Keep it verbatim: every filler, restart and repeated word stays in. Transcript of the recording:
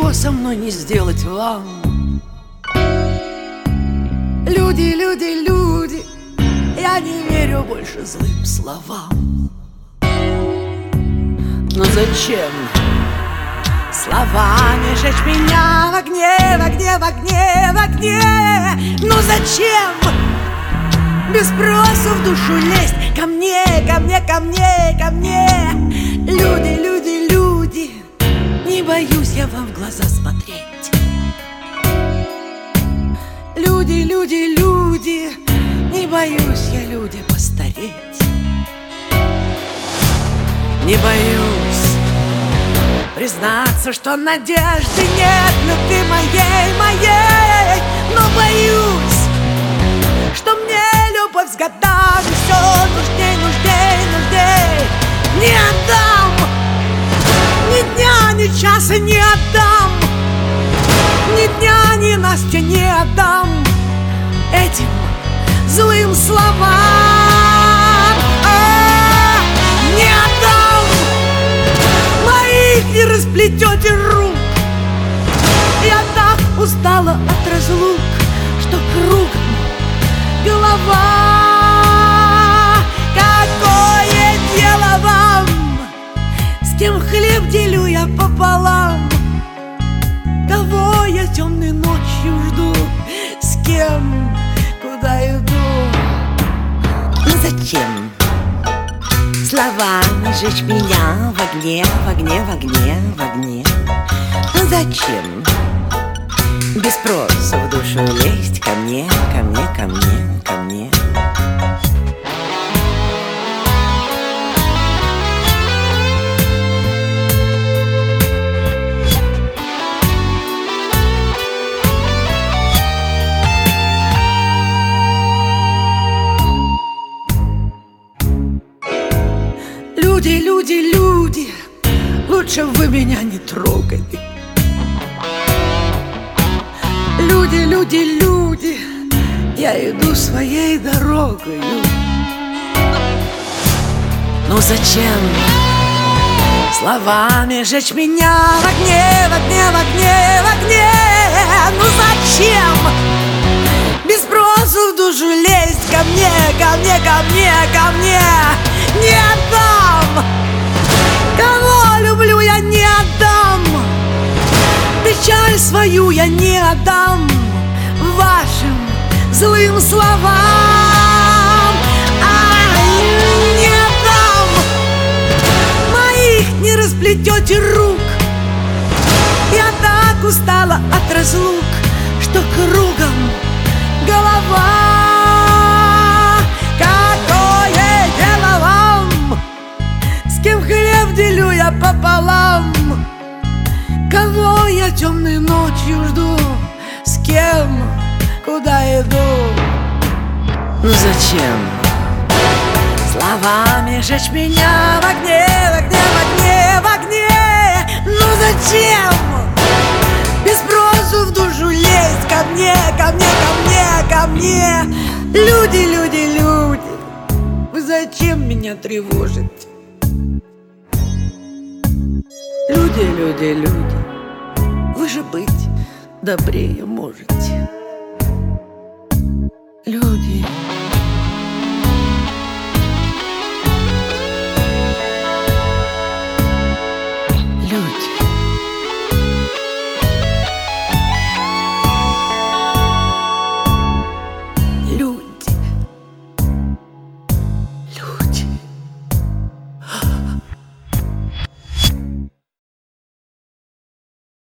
ничего со мной не сделать вам. Люди, люди, люди, я не верю больше злым словам. Но зачем словами жечь меня в огне, в огне, в огне, в огне? Ну зачем без спросу в душу лезть ко мне, ко мне, ко мне, ко мне? Люди, люди, люди, не боюсь я вам в глаза смотреть. Люди, люди, люди, не боюсь я, люди, постареть. Не боюсь признаться, что надежды нет, любви моей, моей. Но боюсь, что мне любовь с годами все нужней, нужней, нужней. Не отдам, ни дня, ни часа не отдам, ни дня, ни Настя не отдам этим злым словам. А, не отдам, моих не расплетете рук. Я так устала от разлук, что кругом голова. Какое дело вам, с кем хлеб делю я пополам? Кого я темной ночью жду, с кем, куда иду? Ну зачем словами жечь меня в огне, в огне, в огне, в огне? Ну зачем без спроса в душу лезть ко мне, ко мне, ко мне, ко мне? Люди, люди, люди, лучше вы меня не трогали. Люди, люди, люди, я иду своей дорогой. Ну зачем словами жечь меня в огне, в огне, в огне, в огне? Ну зачем без спросу в душу лезть ко мне, ко мне, ко мне, ко мне? Не отдам, кого люблю, я не отдам, печаль свою я не отдам вашим злым словам. Ай, не отдам, моих не расплетете рук. Я так устала от разлук, что кругом голова. Какое дело вам, с кем хлеб делю я пополам? Кого я темной ночью жду, с кем, куда иду? Ну зачем словами жечь меня в огне, в огне, в огне, в огне? Ну зачем без спросу в душу лезть ко мне, ко мне, ко мне, ко мне? Люди, люди, люди, вы зачем меня тревожите? Люди, люди, люди, вы же быть добрее можете. Люди,